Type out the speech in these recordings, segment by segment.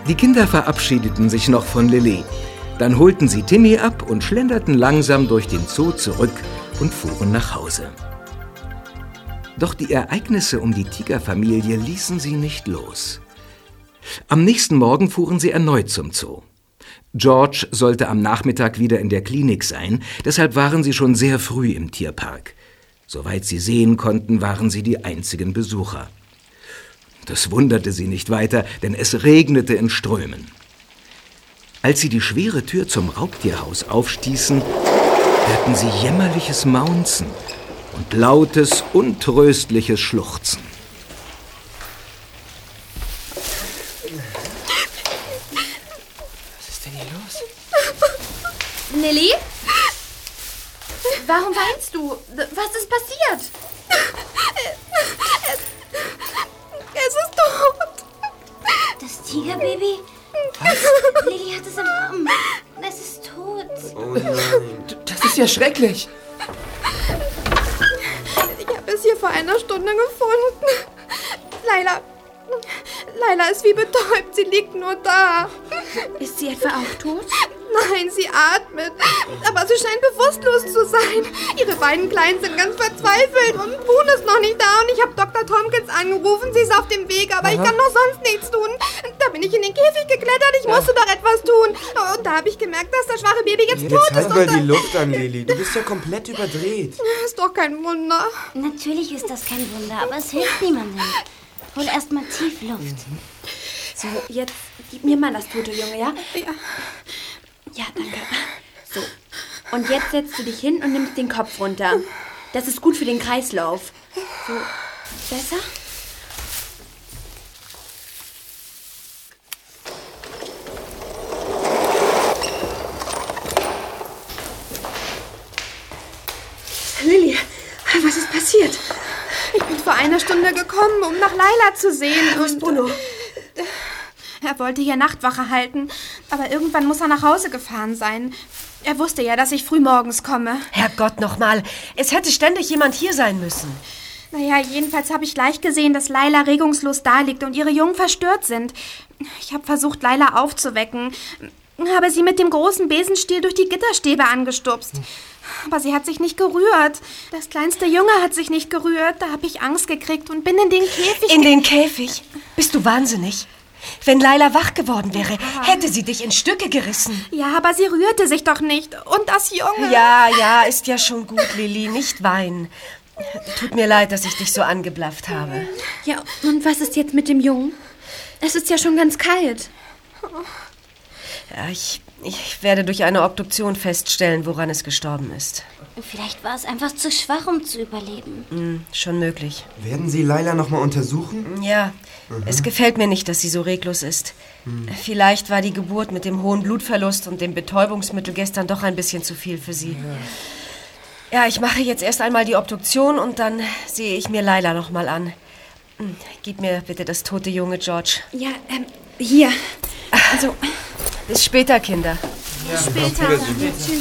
Die Kinder verabschiedeten sich noch von Lilly. Dann holten sie Timmy ab und schlenderten langsam durch den Zoo zurück und fuhren nach Hause. Doch die Ereignisse um die Tigerfamilie ließen sie nicht los. Am nächsten Morgen fuhren sie erneut zum Zoo. George sollte am Nachmittag wieder in der Klinik sein, deshalb waren sie schon sehr früh im Tierpark. Soweit sie sehen konnten, waren sie die einzigen Besucher. Das wunderte sie nicht weiter, denn es regnete in Strömen. Als sie die schwere Tür zum Raubtierhaus aufstießen, hörten sie jämmerliches Maunzen und lautes, untröstliches Schluchzen. Was ist denn hier los? Lilly? Warum weinst du? Was ist passiert? Es ist tot. Das Tigerbaby? Was? Lilly hat es im Arm. Es ist tot. Oh nein. Das ist ja schrecklich. Ich habe es hier vor einer Stunde gefunden. Laila ist wie betäubt. Sie liegt nur da. Ist sie etwa auch tot? Nein, sie atmet. Aber sie scheint bewusstlos zu sein. Ihre beiden Kleinen sind ganz verzweifelt und Bruno ist noch nicht da und ich habe Dr. Tompkins angerufen. Sie ist auf dem Weg, aber ich kann noch sonst nichts tun. Da bin ich in den Käfig geklettert. Ich musste doch etwas tun. Und da habe ich gemerkt, dass das schwache Baby jetzt tot ist. Jetzt halt mal die Luft an, Lilly. Du bist ja komplett überdreht. Ist doch kein Wunder. Natürlich ist das kein Wunder, aber es hilft niemandem. Hol erst mal tief Luft. So, jetzt gib mir mal das tote Junge, ja? Ja. Ja, danke. So, und jetzt setzt du dich hin und nimmst den Kopf runter. Das ist gut für den Kreislauf. So, besser? Lilly, was ist passiert? Ich bin vor einer Stunde gekommen, um nach Laila zu sehen. Wo ist Bruno? Er wollte hier Nachtwache halten, aber irgendwann muss er nach Hause gefahren sein. Er wusste ja, dass ich frühmorgens komme. Herrgott, nochmal. Es hätte ständig jemand hier sein müssen. Naja, jedenfalls habe ich gleich gesehen, dass Laila regungslos daliegt und ihre Jungen verstört sind. Ich habe versucht, Laila aufzuwecken, habe sie mit dem großen Besenstiel durch die Gitterstäbe angestupst. Aber sie hat sich nicht gerührt. Das kleinste Junge hat sich nicht gerührt. Da habe ich Angst gekriegt und bin in den Käfig... In den Käfig? Bist du wahnsinnig? Wenn Laila wach geworden wäre, hätte sie dich in Stücke gerissen. Ja, aber sie rührte sich doch nicht. Und das Junge... Ja, ist ja schon gut, Lilly. Nicht weinen. Tut mir leid, dass ich dich so angeblafft habe. Ja, und was ist jetzt mit dem Jungen? Es ist ja schon ganz kalt. Ja, ich werde durch eine Obduktion feststellen, woran es gestorben ist. Vielleicht war es einfach zu schwach, um zu überleben. Schon möglich. Werden Sie Laila noch mal untersuchen? Ja, es gefällt mir nicht, dass sie so reglos ist. Vielleicht war die Geburt mit dem hohen Blutverlust und dem Betäubungsmittel gestern doch ein bisschen zu viel für sie. Ja, ich mache jetzt erst einmal die Obduktion und dann sehe ich mir Laila noch mal an. Gib mir bitte das tote Junge, George. Ja, hier. Also, bis später, Kinder. Ja, Später. Tschüss.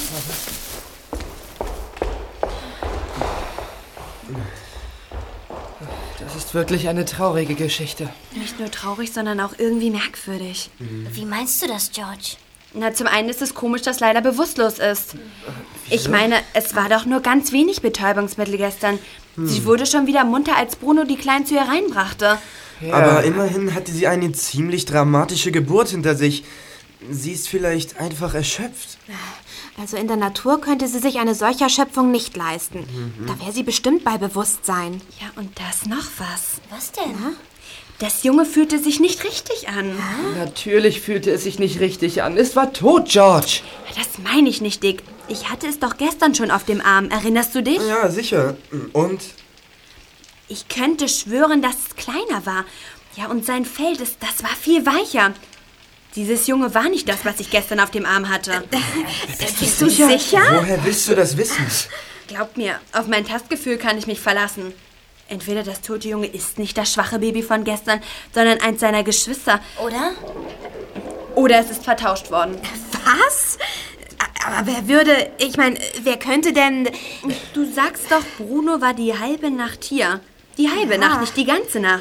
Das ist wirklich eine traurige Geschichte. Nicht nur traurig, sondern auch irgendwie merkwürdig. Wie meinst du das, George? Na, zum einen ist es komisch, dass Laila bewusstlos ist. Ich meine, es war doch nur ganz wenig Betäubungsmittel gestern. Sie wurde schon wieder munter, als Bruno die Kleinen zu ihr reinbrachte. Ja. Aber immerhin hatte sie eine ziemlich dramatische Geburt hinter sich. Sie ist vielleicht einfach erschöpft. Also in der Natur könnte sie sich eine solche Erschöpfung nicht leisten. Da wäre sie bestimmt bei Bewusstsein. Ja, und das noch was. Was denn? Das Junge fühlte sich nicht richtig an. Natürlich fühlte es sich nicht richtig an. Es war tot, George. Das meine ich nicht, Dick. Ich hatte es doch gestern schon auf dem Arm. Erinnerst du dich? Ja, sicher. Und? Ich könnte schwören, dass es kleiner war. Ja, und sein Fell, das war viel weicher. Dieses Junge war nicht das, was ich gestern auf dem Arm hatte. Bist du sicher? Woher willst du das wissen? Glaub mir, auf mein Tastgefühl kann ich mich verlassen. Entweder das tote Junge ist nicht das schwache Baby von gestern, sondern eins seiner Geschwister. Oder es ist vertauscht worden. Was? Aber wer könnte denn... Du sagst doch, Bruno war die halbe Nacht hier. Die halbe Nacht, nicht die ganze Nacht.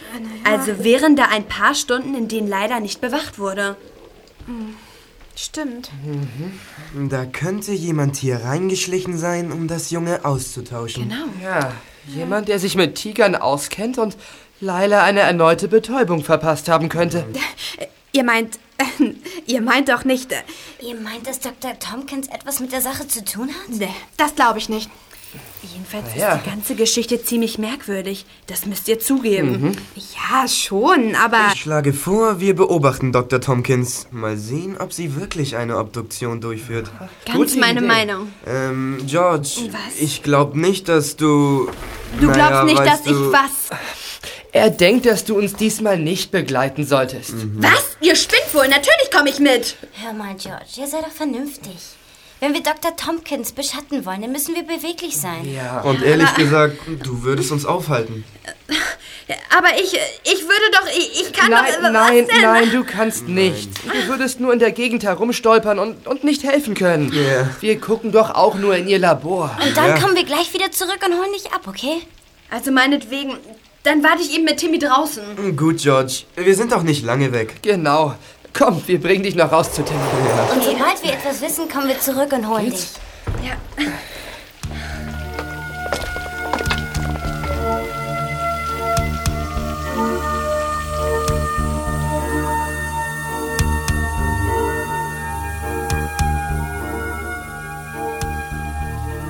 Also wären da ein paar Stunden, in denen leider nicht bewacht wurde. Stimmt. Da könnte jemand hier reingeschlichen sein, um das Junge auszutauschen. Genau. Ja, jemand, der sich mit Tigern auskennt und Laila eine erneute Betäubung verpasst haben könnte. Ihr meint doch nicht... Ihr meint, dass Dr. Tompkins etwas mit der Sache zu tun hat? Nee, das glaube ich nicht. Jedenfalls ist die ganze Geschichte ziemlich merkwürdig. Das müsst ihr zugeben. Ja, schon, aber... Ich schlage vor, wir beobachten Dr. Tompkins. Mal sehen, ob sie wirklich eine Obduktion durchführt. Ganz Gute meine Idee. Meinung. George, Was? ich glaube nicht, dass du... Du glaubst nicht, weißt dass ich du, was... Er denkt, dass du uns diesmal nicht begleiten solltest. Was? Ihr spinnt wohl. Natürlich komme ich mit. Hör mal, George, ihr seid doch vernünftig. Wenn wir Dr. Tompkins beschatten wollen, dann müssen wir beweglich sein. Ja. Und ehrlich gesagt, du würdest uns aufhalten. Aber ich würde doch... Ich kann Nein, doch... nein, was denn? nein, du kannst nicht. Du würdest nur in der Gegend herumstolpern und nicht helfen können. Ja. Wir gucken doch auch nur in ihr Labor. Und dann Ja. kommen wir gleich wieder zurück und holen dich ab, okay? Also meinetwegen... Dann warte ich eben mit Timmy draußen. Gut, George. Wir sind doch nicht lange weg. Genau. Komm, wir bringen dich noch raus zu Timmy. Und sobald wir etwas wissen, kommen wir zurück und holen dich. Ja.